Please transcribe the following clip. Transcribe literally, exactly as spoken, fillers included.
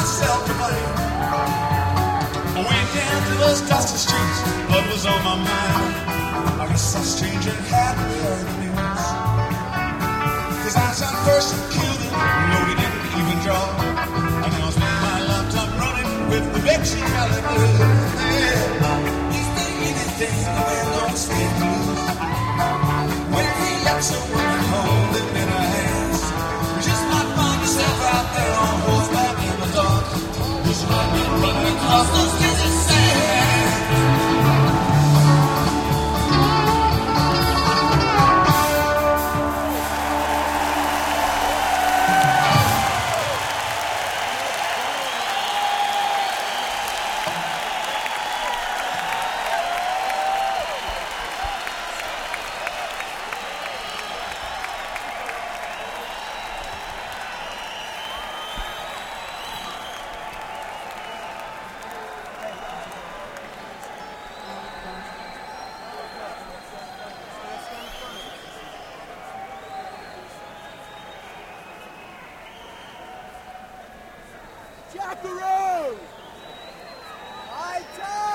myself to blame. I went down to those dusty streets, what was on my mind. I guess a stranger hadn't heard the news. Cause I shot first and killed him, no he didn't even draw. I now spend my lifetime running with the Betsy Kelly Blues. Yeah. He's thinking his days, the man don't stand to lose. When he lets a woman hold him in her hands, you just might find yourself out there on horseback in the dark. Just might be running across those desert sands. Jackaroo! High time!